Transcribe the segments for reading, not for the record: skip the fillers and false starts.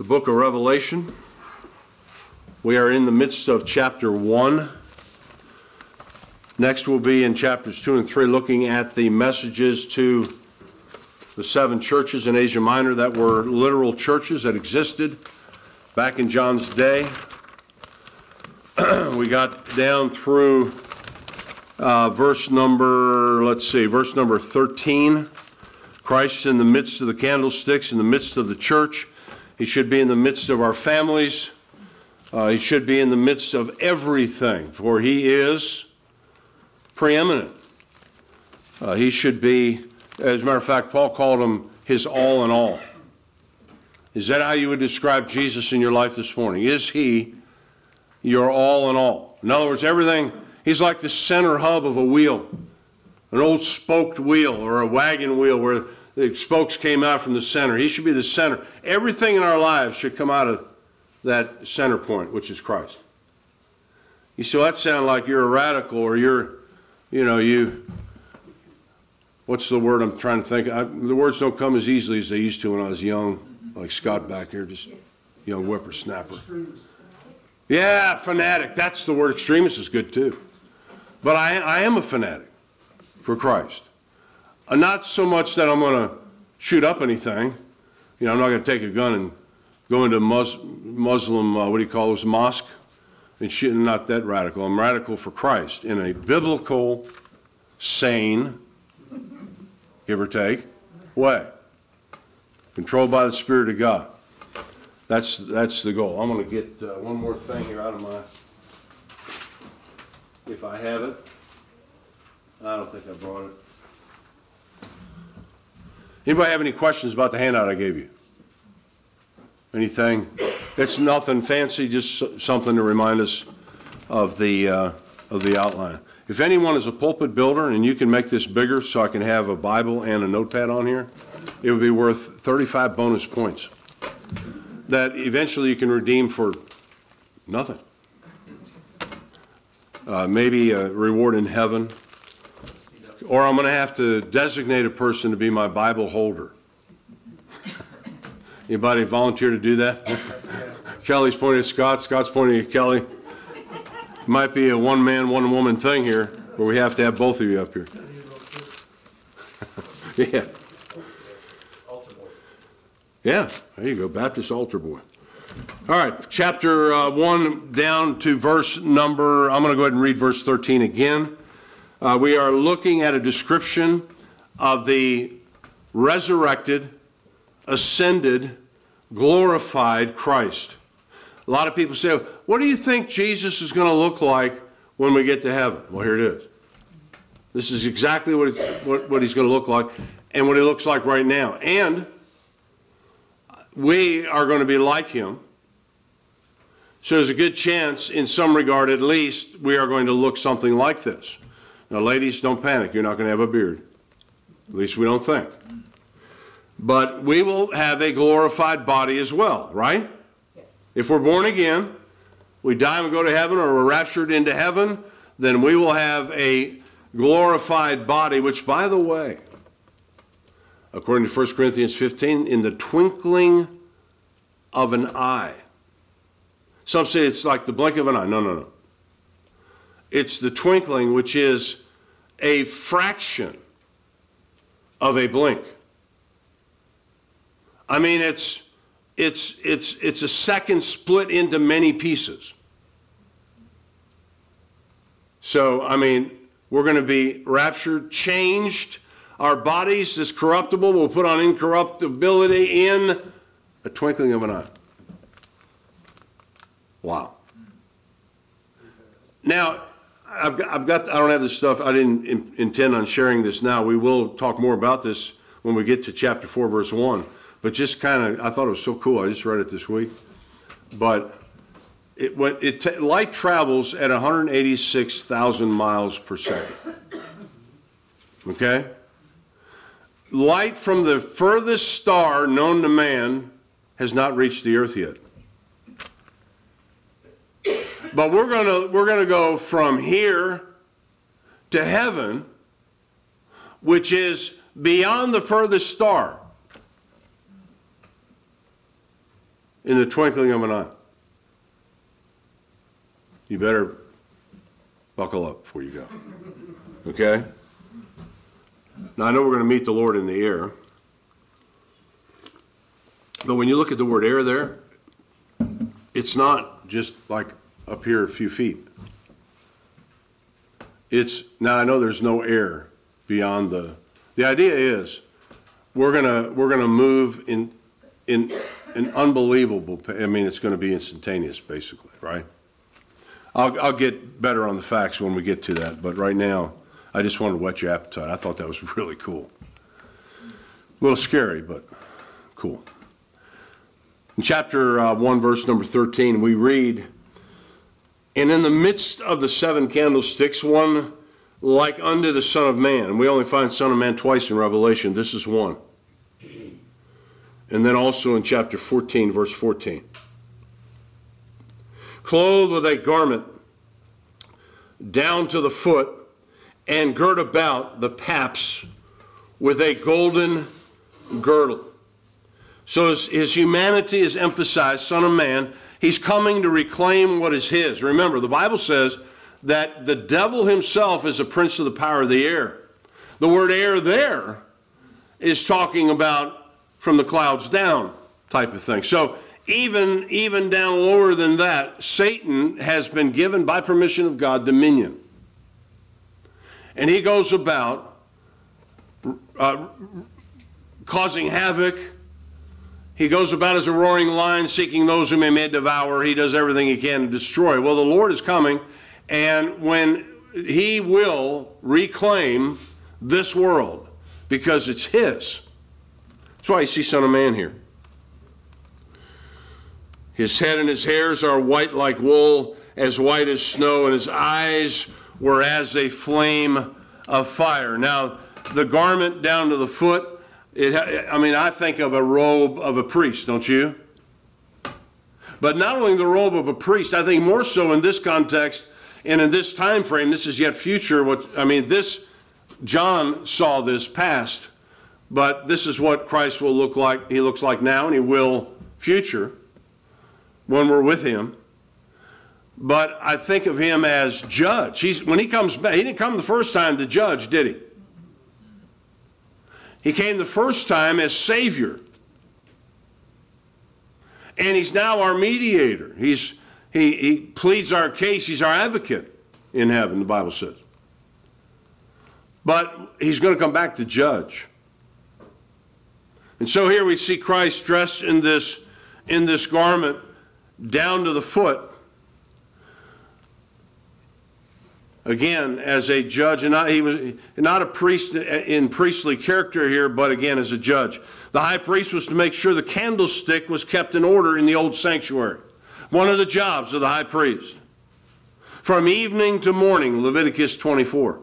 The book of Revelation. We are in the midst of chapter 1. Next we'll be in chapters 2 and 3 looking at the messages to the 7 churches in Asia Minor that were literal churches that existed back in John's day. We got down through verse number 13. Christ in the midst of the candlesticks, in the midst of the church. He should be in the midst of our families. He should be in the midst of everything, for he is preeminent. He should be, as a matter of fact, Paul called him his all in all. Is that how you would describe Jesus in your life this morning? Is he your all in all? In other words, everything, he's like the center hub of a wheel, an old spoked wheel or a wagon wheel where the spokes came out from the center. He should be the center. Everything in our lives should come out of that center point, which is Christ. You see, well, that sounds like you're a radical or what's the word I'm trying to think? The words don't come as easily as they used to when I was young, like Scott back here, just young whippersnapper. Yeah, fanatic. That's the word. Extremist is good too. But I am a fanatic for Christ. Not so much that I'm going to shoot up anything. I'm not going to take a gun and go into Muslim, mosque, and shoot. Not that radical. I'm radical for Christ in a biblical, sane, give or take, way. Controlled by the Spirit of God. That's the goal. I'm going to get one more thing here out of my, if I have it. I don't think I brought it. Anybody have any questions about the handout I gave you? Anything? It's nothing fancy, just something to remind us of the outline. If anyone is a pulpit builder and you can make this bigger so I can have a Bible and a notepad on here, it would be worth 35 bonus points that eventually you can redeem for nothing. Maybe a reward in heaven. Or I'm going to have to designate a person to be my Bible holder. Anybody volunteer to do that? Kelly's pointing at Scott. Scott's pointing at Kelly. It might be a one-man, one-woman thing here, where we have to have both of you up here. Yeah. Yeah, there you go, Baptist altar boy. All right, chapter 1 down to verse number, I'm going to go ahead and read verse 13 again. We are looking at a description of the resurrected, ascended, glorified Christ. A lot of people say, what do you think Jesus is going to look like when we get to heaven? Well, here it is. This is exactly what he's going to look like and what he looks like right now. And we are going to be like him. So there's a good chance, in some regard at least, we are going to look something like this. Now, ladies, don't panic. You're not going to have a beard. At least we don't think. But we will have a glorified body as well, right? Yes. If we're born again, we die and go to heaven, or we're raptured into heaven, then we will have a glorified body, which, by the way, according to 1 Corinthians 15, in the twinkling of an eye. Some say it's like the blink of an eye. No. It's the twinkling, which is a fraction of a blink. I mean, it's a second split into many pieces. So, I mean, we're going to be raptured, changed. Our bodies, this corruptible, will put on incorruptibility in a twinkling of an eye. Wow. Now, I don't have this stuff. I didn't intend on sharing this now. We will talk more about this when we get to chapter 4, verse 1. But just kind of, I thought it was so cool. I just read it this week. But light travels at 186,000 miles per second. Okay? Light from the furthest star known to man has not reached the earth yet. But we're gonna go from here to heaven, which is beyond the furthest star. in the twinkling of an eye. You better buckle up before you go. Okay? Now, I know we're going to meet the Lord in the air. But when you look at the word air there, it's not just like up here a few feet. Now I know there's no air beyond the idea is we're gonna move in an unbelievable, it's going to be instantaneous basically, right? I'll get better on the facts when we get to that, but right now I just wanted to whet your appetite. I thought that was really cool. A little scary, but cool. In chapter 1, verse number 13, we read, "And in the midst of the 7 candlesticks, one like unto the Son of Man." And we only find Son of Man twice in Revelation. This is one. And then also in chapter 14, verse 14. "Clothed with a garment down to the foot, and girt about the paps with a golden girdle." So his humanity is emphasized, Son of Man. He's coming to reclaim what is his. Remember, the Bible says that the devil himself is a prince of the power of the air. The word air there is talking about from the clouds down type of thing. So even down lower than that, Satan has been given by permission of God dominion. And he goes about causing havoc. He goes about as a roaring lion, seeking those whom he may devour. He does everything he can to destroy. Well, the Lord is coming, and when he will reclaim this world, because it's his. That's why you see Son of Man here. His head and his hairs are white like wool, as white as snow, and his eyes were as a flame of fire. Now, the garment down to the foot, I think of a robe of a priest, don't you? But not only the robe of a priest, I think more so in this context and in this time frame, this is yet future. John saw this past, but this is what Christ will look like. He looks like now, and he will future when we're with him. But I think of him as judge. When he comes back, he didn't come the first time to judge, did he? He came the first time as Savior. And he's now our mediator. He pleads our case. He's our advocate in heaven, the Bible says. But he's going to come back to judge. And so here we see Christ dressed in this garment down to the foot. Again, as a judge, and he was not a priest in priestly character here, but again as a judge. The high priest was to make sure the candlestick was kept in order in the old sanctuary. One of the jobs of the high priest. From evening to morning, Leviticus 24.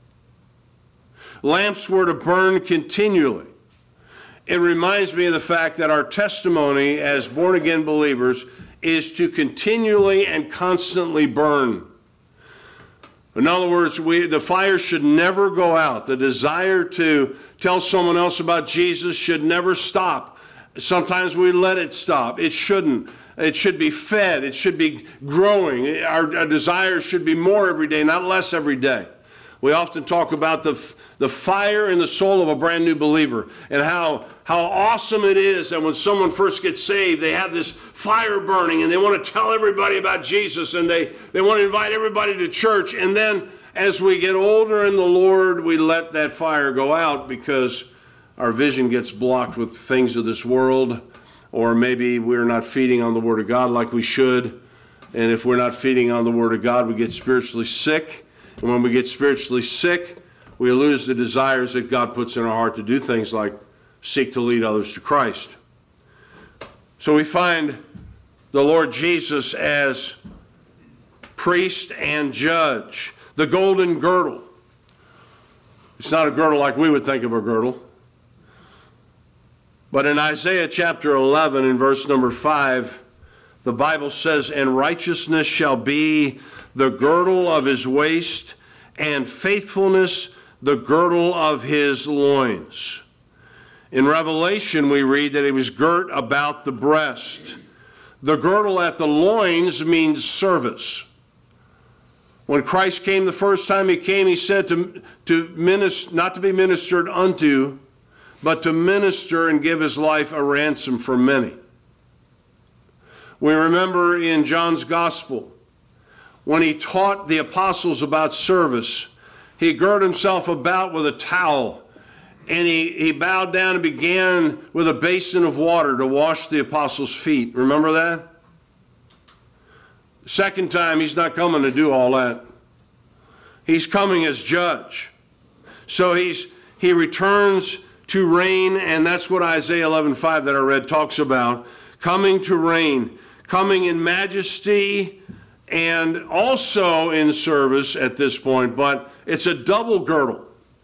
Lamps were to burn continually. It reminds me of the fact that our testimony as born-again believers is to continually and constantly burn. In other words, the fire should never go out. The desire to tell someone else about Jesus should never stop. Sometimes we let it stop. It shouldn't. It should be fed. It should be growing. Our desires should be more every day, not less every day. We often talk about the fire in the soul of a brand new believer and how awesome it is that when someone first gets saved, they have this fire burning and they want to tell everybody about Jesus and they want to invite everybody to church. And then as we get older in the Lord, we let that fire go out because our vision gets blocked with things of this world, or maybe we're not feeding on the Word of God like we should. And if we're not feeding on the Word of God, we get spiritually sick. And when we get spiritually sick, we lose the desires that God puts in our heart to do things like seek to lead others to Christ. So we find the Lord Jesus as priest and judge. The golden girdle. It's not a girdle like we would think of a girdle. But in Isaiah chapter 11 in verse number 5, the Bible says, "And righteousness shall be the girdle of his waist, and faithfulness the girdle of his loins." In Revelation, we read that he was girt about the breast. The girdle at the loins means service. When Christ came the first time he came, he said to minister, not to be ministered unto, but to minister and give his life a ransom for many. We remember in John's Gospel, when he taught the apostles about service, he girded himself about with a towel, and he bowed down and began with a basin of water to wash the apostles' feet. Remember that? Second time, he's not coming to do all that. He's coming as judge. So he returns to reign, and that's what Isaiah 11:5 that I read talks about. Coming to reign, coming in majesty and also in service at this point, but it's a double girdle.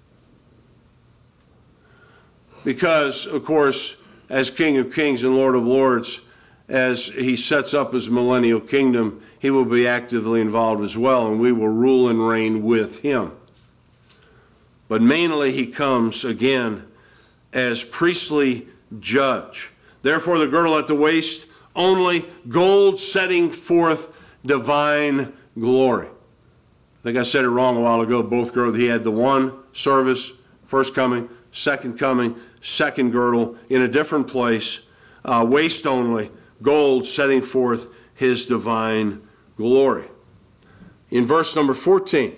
Because, of course, as King of Kings and Lord of Lords, as he sets up his millennial kingdom, he will be actively involved as well, and we will rule and reign with him. But mainly he comes again as priestly judge. Therefore, the girdle at the waist, only gold setting forth divine glory. I think I said it wrong a while ago. Both girdles, he had the one service, first coming, second girdle in a different place, waist only, gold setting forth his divine glory. In verse number 14,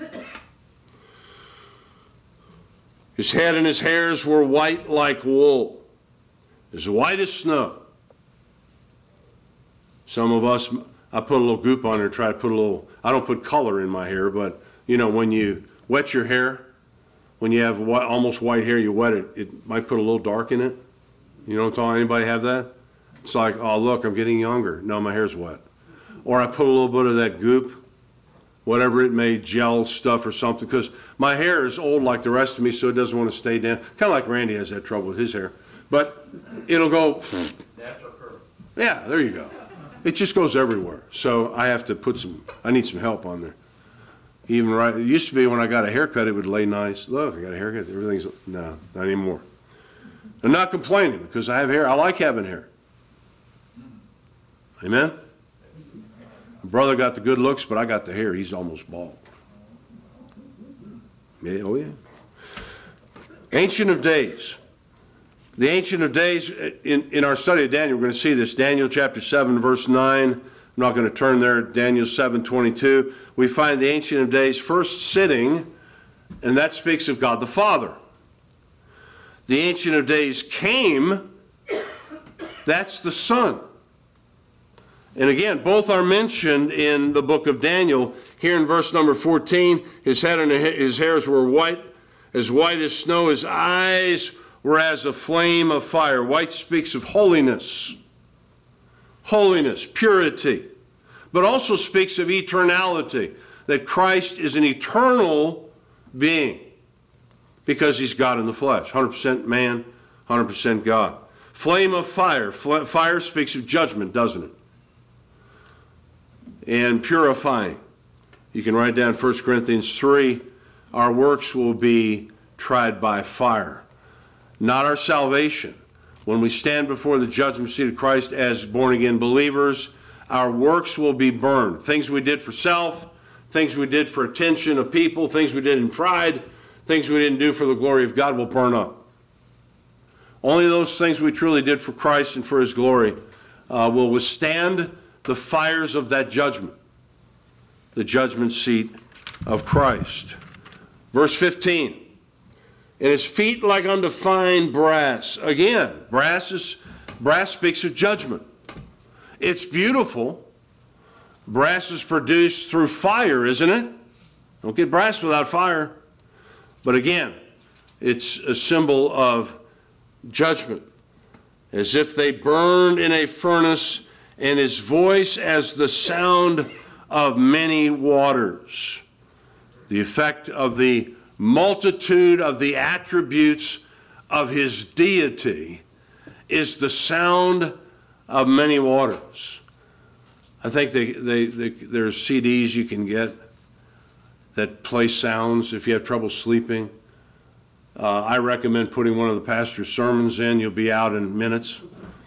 his head and his hairs were white like wool, as white as snow. Some of us, I put a little goop on there, try to put a little, I don't put color in my hair, but when you wet your hair, when you have almost white hair, you wet it, it might put a little dark in it. You know what I'm talking about? Anybody have that? It's like, oh, look, I'm getting younger. No, my hair's wet. Or I put a little bit of that goop, whatever it may, gel stuff or something, because my hair is old like the rest of me, so it doesn't want to stay down. Kind of like Randy has that trouble with his hair. But it'll go. Natural curve. Yeah, there you go. It just goes everywhere. So I have to I need some help on there. Even right, it used to be when I got a haircut, it would lay nice. Look, I got a haircut, everything's, no, not anymore. I'm not complaining because I have hair. I like having hair. Amen? My brother got the good looks, but I got the hair. He's almost bald. Yeah, oh yeah. Ancient of Days. The Ancient of Days, in our study of Daniel, we're going to see this. Daniel chapter 7, verse 9. I'm not going to turn there. Daniel 7:22. We find the Ancient of Days first sitting, and that speaks of God the Father. The Ancient of Days came, that's the Son. And again, both are mentioned in the book of Daniel. Here in verse number 14, his head and his hairs were white as snow. His eyes were as a flame of fire. White speaks of holiness, purity, but also speaks of eternality, that Christ is an eternal being because he's God in the flesh, 100% man, 100% God. Flame of fire. Fire speaks of judgment, doesn't it? And purifying. You can write down 1 Corinthians 3, our works will be tried by fire. Not our salvation. When we stand before the judgment seat of Christ as born-again believers, our works will be burned. Things we did for self, things we did for attention of people, things we did in pride, things we didn't do for the glory of God will burn up. Only those things we truly did for Christ and for his glory will withstand the fires of that judgment, the judgment seat of Christ. Verse 15, and his feet like unto fine brass. Again, brass speaks of judgment. It's beautiful. Brass is produced through fire, isn't it? Don't get brass without fire. But again, it's a symbol of judgment, as if they burned in a furnace, and his voice as the sound of many waters. The effect of the multitude of the attributes of his deity is the sound of many waters. I think there's CDs you can get that play sounds if you have trouble sleeping. I recommend putting one of the pastor's sermons in. You'll be out in minutes.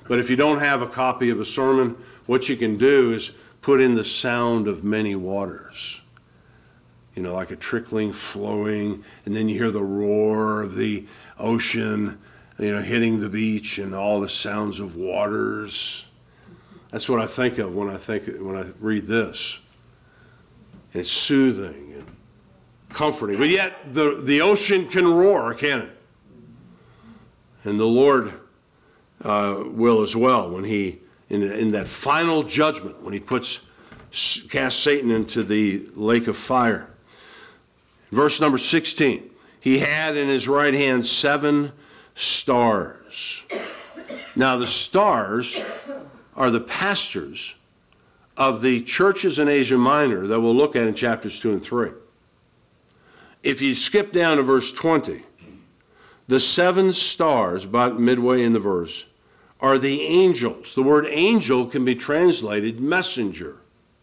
But if you don't have a copy of a sermon, what you can do is put in the sound of many waters. You know, like a trickling, flowing, and then you hear the roar of the ocean, you know, hitting the beach and all the sounds of waters. That's what I think of when I read this. And it's soothing and comforting. But yet the ocean can roar, can it? And the Lord will as well when he, in that final judgment, when he casts Satan into the lake of fire. Verse number 16, he had in his right hand 7 stars. Now the stars are the pastors of the churches in Asia Minor that we'll look at in chapters 2 and 3. If you skip down to verse 20, the 7 stars, about midway in the verse, are the angels. The word angel can be translated messenger.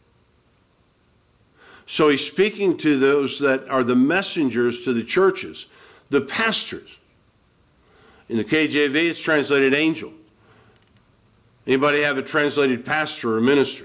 So he's speaking to those that are the messengers to the churches, the pastors. In the KJV, it's translated angel. Anybody have it translated pastor or minister?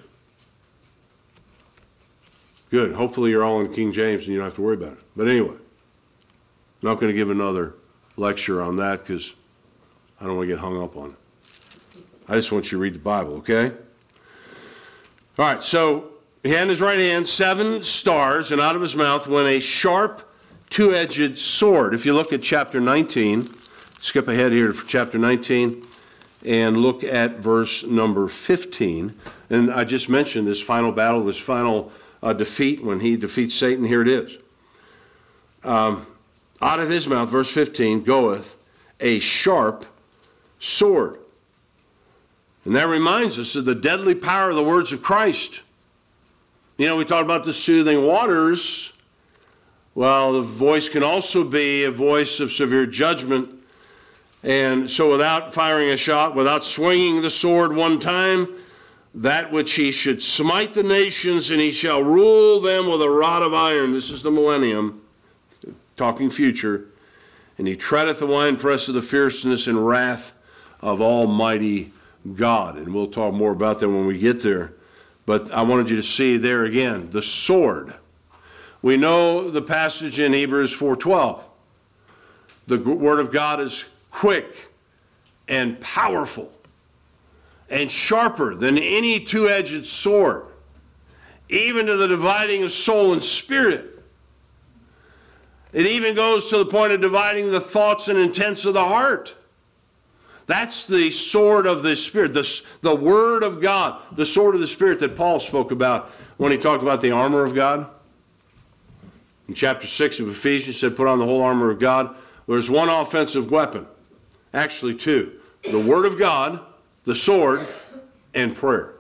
Good. Hopefully you're all in King James and you don't have to worry about it. But anyway, I'm not going to give another lecture on that because I don't want to get hung up on it. I just want you to read the Bible, okay? All right, so he had in his right hand 7 stars, and out of his mouth went a sharp, 2-edged sword. If you look at chapter 19, skip ahead here to chapter 19, and look at verse number 15. And I just mentioned this final battle, this final defeat when he defeats Satan. Here it is. Out of his mouth, verse 15, goeth a sharp sword. And that reminds us of the deadly power of the words of Christ. You know, we talked about the soothing waters. Well, the voice can also be a voice of severe judgment. And so without firing a shot, without swinging the sword one time, that which he should smite the nations, and he shall rule them with a rod of iron. This is the millennium, talking future. And he treadeth the winepress of the fierceness and wrath of Almighty God. And we'll talk more about that when we get there. But I wanted you to see there again, the sword. We know the passage in Hebrews 4:12. The word of God is quick and powerful and sharper than any 2-edged sword, even to the dividing of soul and spirit. It even goes to the point of dividing the thoughts and intents of the heart. That's the sword of the Spirit, the Word of God, the sword of the Spirit that Paul spoke about when he talked about the armor of God. In chapter 6 of Ephesians, he said, put on the whole armor of God. There's one offensive weapon, actually 2. The Word of God, the sword, and prayer.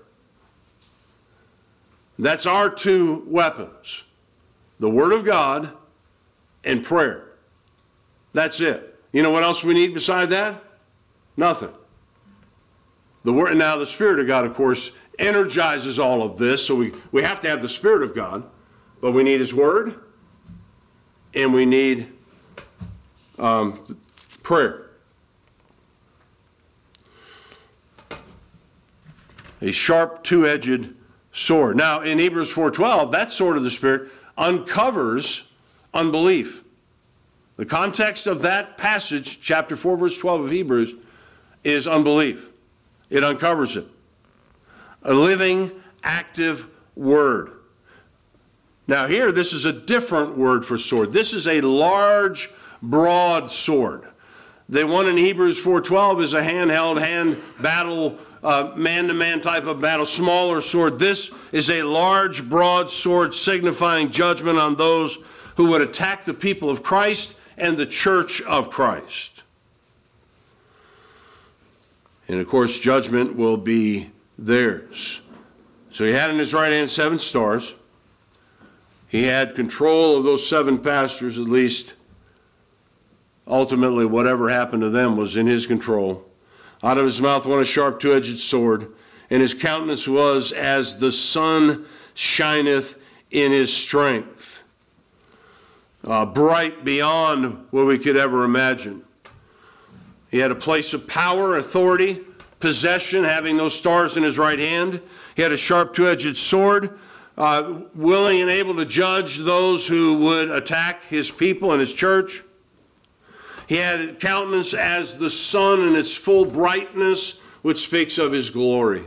That's our 2 weapons. The Word of God and prayer. That's it. You know what else we need beside that? Nothing. The Word, now the Spirit of God, of course, energizes all of this, so we have to have the Spirit of God, but we need His Word, and we need prayer. A sharp 2-edged sword. Now, in Hebrews 4:12, that sword of the Spirit uncovers unbelief. The context of that passage, chapter 4, verse 12 of Hebrews, is unbelief. It uncovers it. A living, active word. Now here, this is a different word for sword. This is a large, broad sword. The one in Hebrews 4:12 is a handheld, hand battle, man-to-man type of battle, smaller sword. This is a large, broad sword signifying judgment on those who would attack the people of Christ and the church of Christ. And of course, judgment will be theirs. So he had in his right hand 7 stars. He had control of those 7 pastors, at least. Ultimately, whatever happened to them was in his control. Out of his mouth went a sharp 2-edged sword, and his countenance was as the sun shineth in his strength. Bright beyond what we could ever imagine. He had a place of power, authority, possession, having those stars in his right hand. He had a sharp two-edged sword, willing and able to judge those who would attack his people and his church. He had countenance as the sun in its full brightness, which speaks of his glory.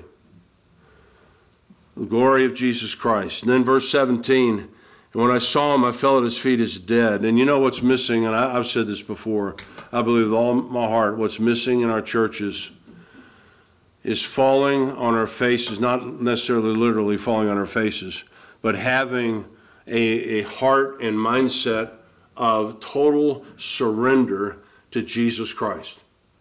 The glory of Jesus Christ. And then verse 17, and when I saw him, I fell at his feet as dead. And you know what's missing, and I've said this before, I believe with all my heart, what's missing in our churches is falling on our faces, not necessarily literally falling on our faces, but having a heart and mindset of total surrender to Jesus Christ.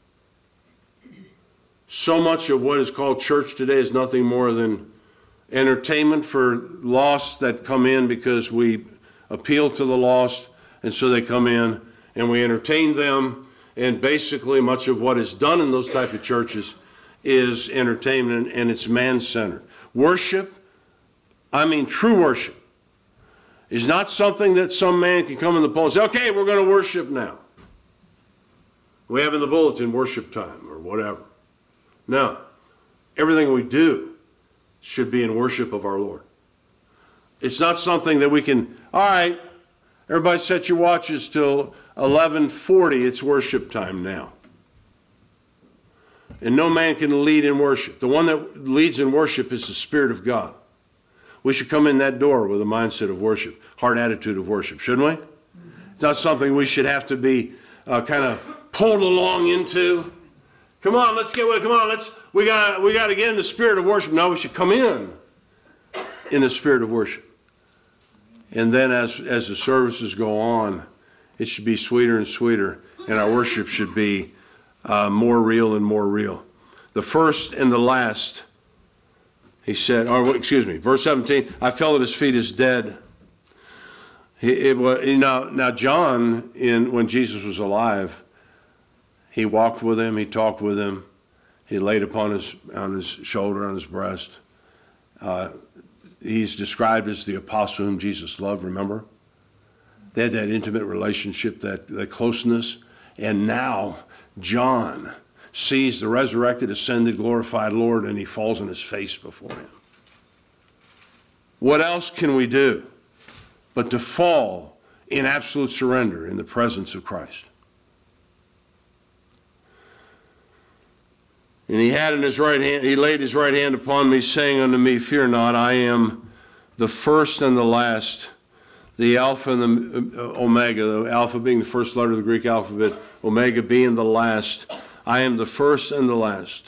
So much of what is called church today is nothing more than entertainment for lost that come in because we appeal to the lost, and so they come in and we entertain them, and basically much of what is done in those type of churches is entertainment, and it's man-centered. Worship, I mean true worship, is not something that some man can come in the pulpit and say, okay, we're going to worship now. We have in the bulletin worship time or whatever. No, everything we do should be in worship of our Lord. It's not something that we can, all right, everybody set your watches till 11:40, it's worship time now. And no man can lead in worship. The one that leads in worship is the Spirit of God. We should come in that door with a mindset of worship, heart attitude of worship, shouldn't we? It's not something we should have to be kind of pulled along into. Come on, let's get with it. Come on, we got to get in the spirit of worship. No, we should come in the spirit of worship. And then as the services go on, it should be sweeter and sweeter, and our worship should be more real and more real. The first and the last, he said, verse 17, I fell at his feet as dead. Now John, when Jesus was alive, he walked with him, he talked with him, he laid on his shoulder, on his breast. He's described as the apostle whom Jesus loved, remember? They had that intimate relationship, that closeness. And now John sees the resurrected, ascended, glorified Lord, and he falls on his face before him. What else can we do but to fall in absolute surrender in the presence of Christ? And he had in his right hand, he laid his right hand upon me, saying unto me, fear not, I am the first and the last, the Alpha and the Omega, the Alpha being the first letter of the Greek alphabet, Omega being the last. I am the first and the last.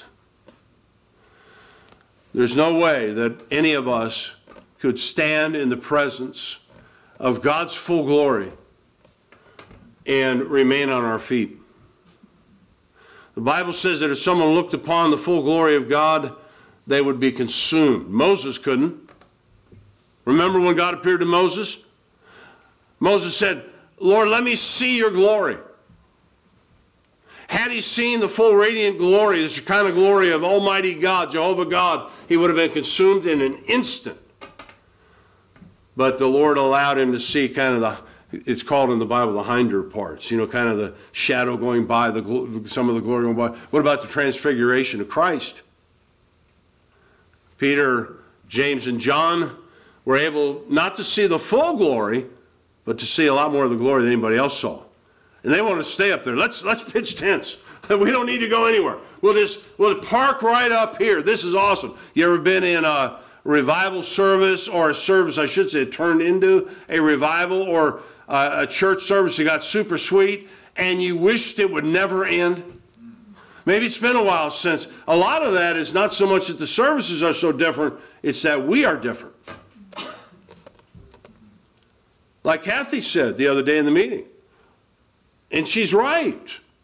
There's no way that any of us could stand in the presence of God's full glory and remain on our feet. The Bible says that if someone looked upon the full glory of God, they would be consumed. Moses couldn't. Remember when God appeared to Moses? Moses said, Lord, let me see your glory. Had he seen the full radiant glory, this kind of glory of Almighty God, Jehovah God, he would have been consumed in an instant. But the Lord allowed him to see kind of it's called in the Bible the hinder parts, kind of the shadow going by, some of the glory going by. What about the transfiguration of Christ? Peter, James, and John were able not to see the full glory, but to see a lot more of the glory than anybody else saw. And they want to stay up there. Let's pitch tents. We don't need to go anywhere. We'll park right up here. This is awesome. You ever been in a revival service, or a service, I should say, turned into a revival, or a church service that got super sweet, and you wished it would never end? Maybe it's been a while since. A lot of that is not so much that the services are so different, it's that we are different. Like Kathy said the other day in the meeting. And she's right.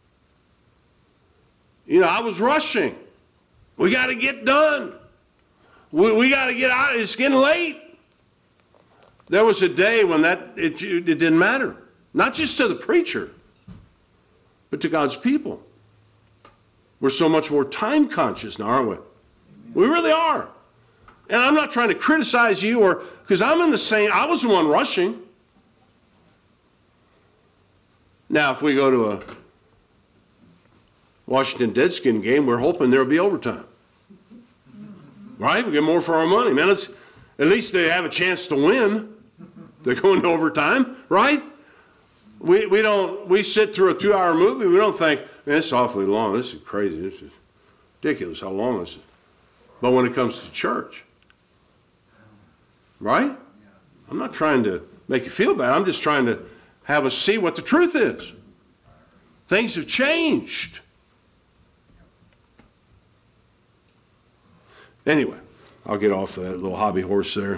I was rushing. We got to get done. We got to get out. It's getting late. There was a day when it didn't matter. Not just to the preacher, but to God's people. We're so much more time conscious now, aren't we? We really are. And I'm not trying to criticize you, because I was the one rushing. Now, if we go to Washington Deadskin game, we're hoping there'll be overtime. Right? We get more for our money, man. At least they have a chance to win. They're going to overtime, right? We sit through a 2-hour movie, we don't think, man, it's awfully long. This is crazy. This is ridiculous how long this is. But when it comes to church, right? I'm not trying to make you feel bad. I'm just trying to have us see what the truth is. Things have changed. Anyway, I'll get off that little hobby horse there.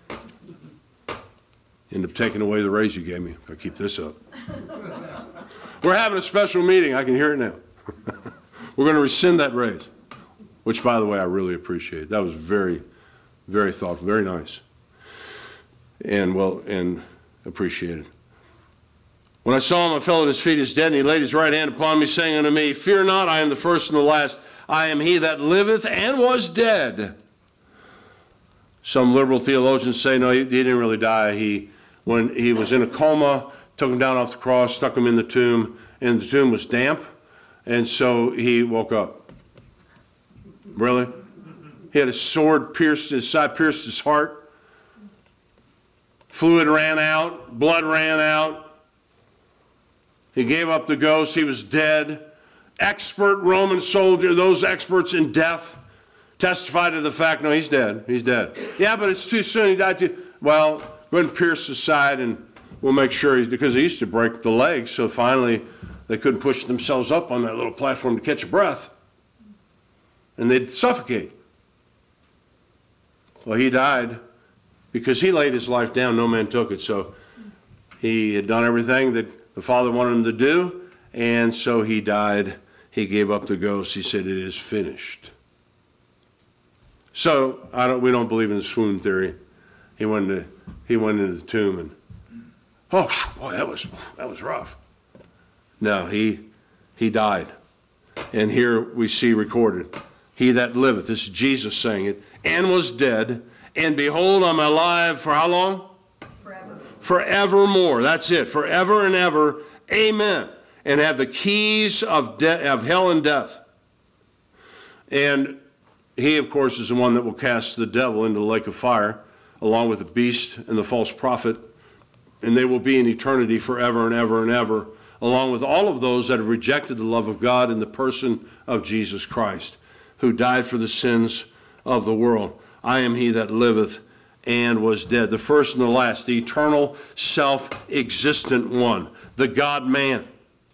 End up taking away the raise you gave me. I'll keep this up. We're having a special meeting. I can hear it now. We're going to rescind that raise, which, by the way, I really appreciate. That was very, very thoughtful, very nice, and appreciated. When I saw him, I fell at his feet as dead, and he laid his right hand upon me, saying unto me, Fear not, I am the first and the last. I am he that liveth and was dead. Some liberal theologians say, no, he didn't really die. When he was in a coma, took him down off the cross, stuck him in the tomb, and the tomb was damp, and so he woke up. Really? He had a sword pierced his side, pierced his heart. Fluid ran out, blood ran out. He gave up the ghost. He was dead. Expert Roman soldier, those experts in death, testified to the fact, no, he's dead. He's dead. Yeah, but it's too soon. He died too. Well, go ahead and pierce his side, and we'll make sure because he used to break the legs, so finally they couldn't push themselves up on that little platform to catch a breath, and they'd suffocate. Well, he died because he laid his life down. No man took it. So he had done everything that the Father wanted him to do, and so he died. He gave up the ghost. He said, it is finished. So we don't believe in the swoon theory. He went into the tomb and, oh, boy, that was rough. No, he died. And here we see recorded, he that liveth, this is Jesus saying it, and was dead, and behold, I'm alive for how long? Forever. Forevermore. That's it. Forever and ever. Amen. And have the keys of hell and death. And he, of course, is the one that will cast the devil into the lake of fire, along with the beast and the false prophet. And they will be in eternity forever and ever and ever, along with all of those that have rejected the love of God in the person of Jesus Christ, who died for the sins of the world. I am he that liveth and was dead, the first and the last, the eternal, self-existent one, the God-man.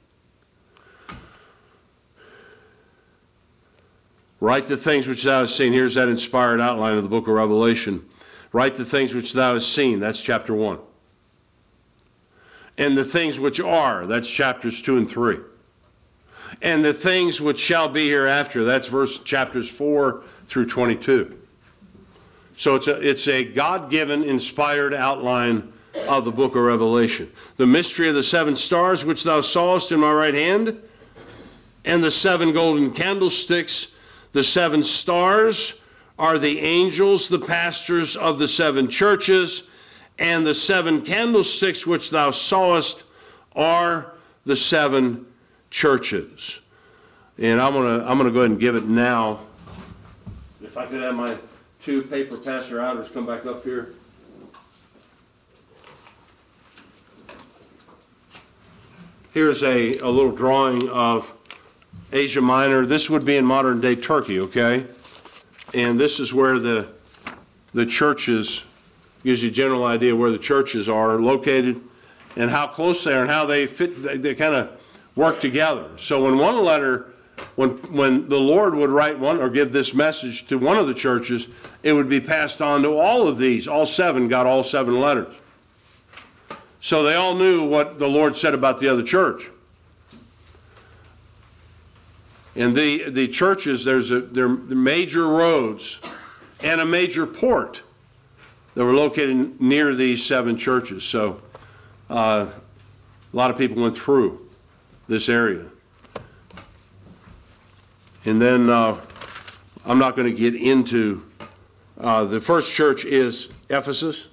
Write the things which thou hast seen. Here's that inspired outline of the book of Revelation. Write the things which thou hast seen. That's chapter 1. And the things which are. That's chapters 2 and 3. And the things which shall be hereafter. That's chapters 4 through 22. So it's a God-given, inspired outline of the book of Revelation. The mystery of the 7 stars which thou sawest in my right hand, and the 7 golden candlesticks. The 7 stars are the angels, the pastors of the 7 churches, and the 7 candlesticks which thou sawest are the 7 churches. And I'm gonna go ahead and give it now. If I could have my 2 paper passer outers come back up here. Here's a little drawing of Asia Minor. This would be in modern day Turkey, okay? And this is where the churches, gives you a general idea where the churches are located and how close they are and how they fit, they kind of work together. So when one letter, when the Lord would write one or give this message to one of the churches, it would be passed on to all of these. All 7 got all 7 letters. So they all knew what the Lord said about the other church. And the churches, there are major roads and a major port that were located near these 7 churches. So a lot of people went through this area. And then I'm not going to get into, the first church is Ephesus.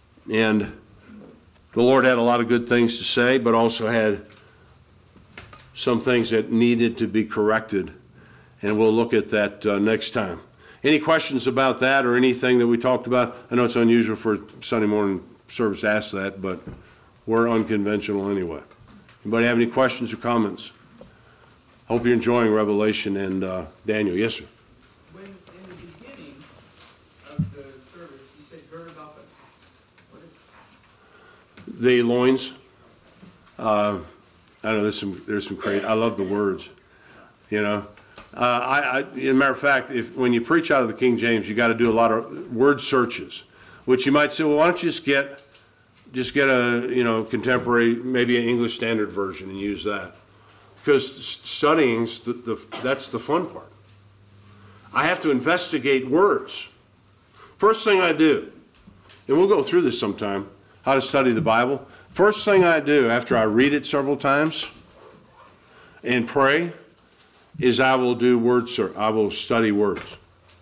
And the Lord had a lot of good things to say, but also had some things that needed to be corrected, and we'll look at that next time. Any questions about that or anything that we talked about? I know it's unusual for Sunday morning service to ask that, but we're unconventional anyway. Anybody have any questions or comments? Hope you're enjoying Revelation and Daniel. Yes, sir. When in the beginning of the service, you said gird about the loins. What is it? The loins. I know there's some crazy. I love the words. You know, as a matter of fact, when you preach out of the King James, you got to do a lot of word searches, which you might say, well, why don't you just get a contemporary, maybe an English Standard Version and use that. Because studying's that's the fun part. I have to investigate words. First thing I do, and we'll go through this sometime, how to study the Bible. First thing I do after I read it several times and pray is I will do word search. I will study words.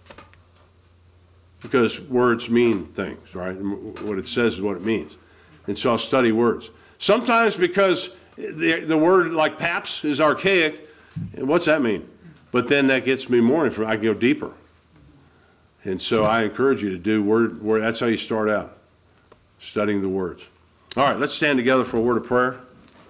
Because words mean things, right? What it says is what it means. And so I'll study words. Sometimes because the word like paps is archaic, and what's that mean? But then that gets me more information. I can go deeper. And so I encourage you to do word. That's how you start out, studying the words. All right, let's stand together for a word of prayer.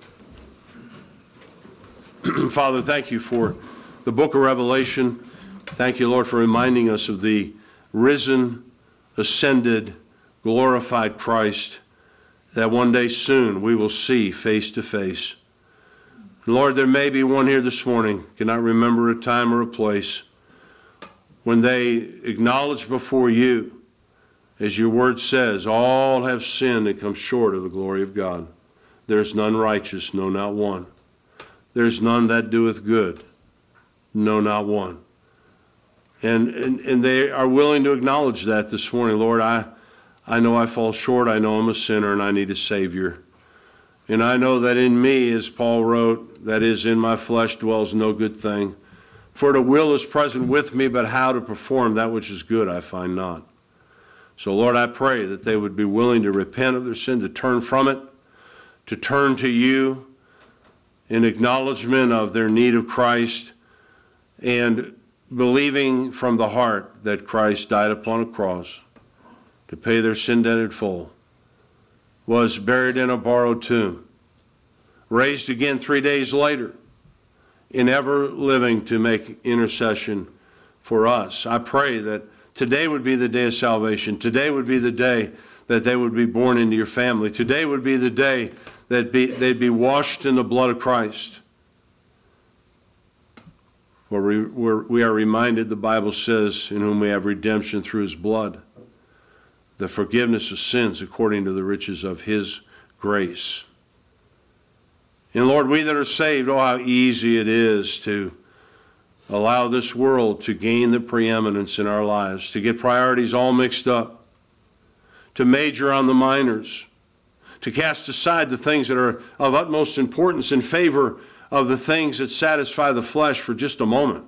Father, thank you for the book of Revelation. Thank you, Lord, for reminding us of the risen, ascended, glorified Christ that one day soon we will see face to face. Lord, there may be one here this morning, cannot remember a time or a place, when they acknowledge before you, as your word says, all have sinned and come short of the glory of God. There's none righteous, no, not one. There's none that doeth good, no, not one. And they are willing to acknowledge that this morning. Lord, I know I fall short. I know I'm a sinner and I need a Savior. And I know that in me, as Paul wrote, that is, in my flesh dwells no good thing. For the will is present with me, but how to perform that which is good I find not. So, Lord, I pray that they would be willing to repent of their sin, to turn from it, to turn to you in acknowledgement of their need of Christ, and believing from the heart that Christ died upon a cross to pay their sin debt in full, was buried in a borrowed tomb, raised again 3 days later, in ever living to make intercession for us. I pray that today would be the day of salvation. Today would be the day that they would be born into your family. Today would be the day that they'd be washed in the blood of Christ. Where we are reminded, the Bible says, in whom we have redemption through his blood, the forgiveness of sins according to the riches of his grace. And Lord, we that are saved, oh, how easy it is to allow this world to gain the preeminence in our lives, to get priorities all mixed up, to major on the minors, to cast aside the things that are of utmost importance in favor of the things that satisfy the flesh for just a moment.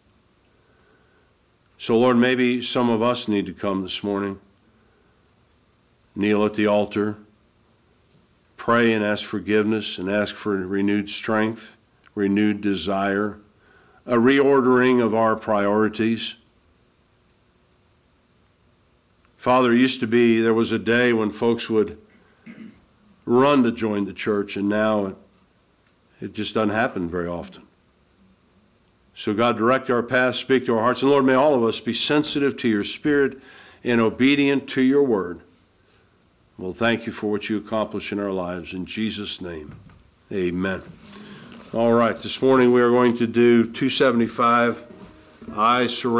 So, Lord, maybe some of us need to come this morning, kneel at the altar, pray and ask forgiveness and ask for renewed strength, renewed desire, a reordering of our priorities. Father, there was a day when folks would run to join the church, and now it just doesn't happen very often. So God, direct our path, speak to our hearts. And Lord, may all of us be sensitive to your Spirit and obedient to your word. Well, thank you for what you accomplish in our lives. In Jesus' name, amen. All right, this morning we are going to do 275, I Surrender.